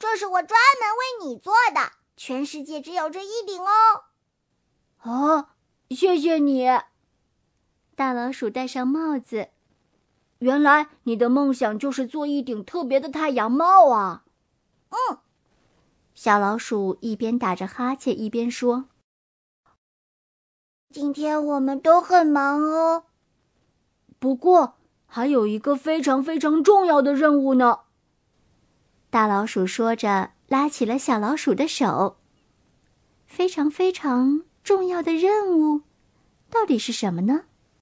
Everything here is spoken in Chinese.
这是我专门为你做的，全世界只有这一顶哦。 哦，谢谢你。大老鼠戴上帽子，原来你的梦想就是做一顶特别的太阳帽啊。小老鼠一边打着哈欠一边说， 今天我们都很忙哦。 不过还有一个非常非常重要的任务呢。大老鼠说着，拉起了小老鼠的手。非常非常重要的任务，到底是什么呢？